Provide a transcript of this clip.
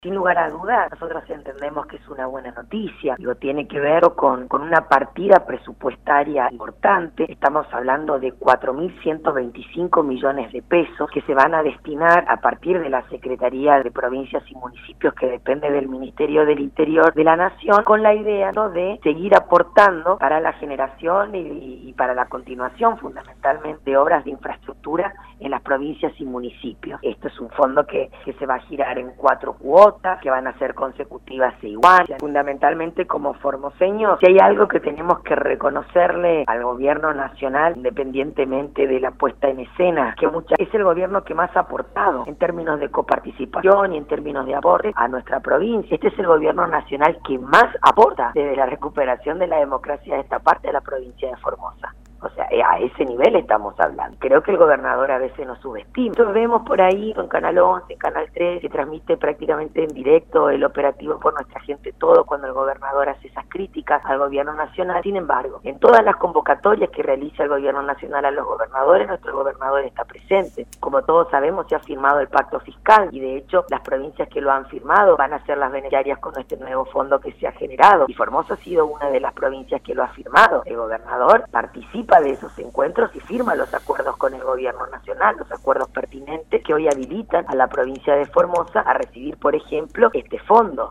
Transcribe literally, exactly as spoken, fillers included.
Sin lugar a dudas, nosotros entendemos que es una buena noticia. Digo, tiene que ver con, con una partida presupuestaria importante. Estamos hablando de cuatro mil ciento veinticinco millones de pesos que se van a destinar a partir de la Secretaría de Provincias y Municipios, que depende del Ministerio del Interior de la Nación, con la idea, ¿no?, de seguir aportando para la generación y, y para la continuación, fundamentalmente, de obras de infraestructura en las provincias y municipios. Esto es un fondo que, que se va a girar en cuatro cuotas, que van a ser consecutivas e iguales. Fundamentalmente, como formoseños, si hay algo que tenemos que reconocerle al gobierno nacional, independientemente de la puesta en escena, que mucha, es el gobierno que más ha aportado en términos de coparticipación y en términos de aporte a nuestra provincia. Este es el gobierno nacional que más aporta desde la recuperación de la democracia de esta parte de la provincia de Formosa. O sea, a ese nivel estamos hablando. Creo que el gobernador a veces nos subestima. Nosotros vemos por ahí en Canal once, en Canal tres, que transmite prácticamente en directo el operativo por nuestra gente todo, cuando el gobernador hace esas críticas al gobierno nacional. Sin embargo, en todas las convocatorias que realiza el gobierno nacional a los gobernadores, nuestro gobernador está presente. Como todos sabemos, se ha firmado el pacto fiscal y de hecho las provincias que lo han firmado van a ser las beneficiarias con este nuevo fondo que se ha generado. Y Formosa ha sido una de las provincias que lo ha firmado. El gobernador participa de esos encuentros y firma los acuerdos con el gobierno nacional, los acuerdos pertinentes que hoy habilitan a la provincia de Formosa a recibir, por ejemplo, este fondo.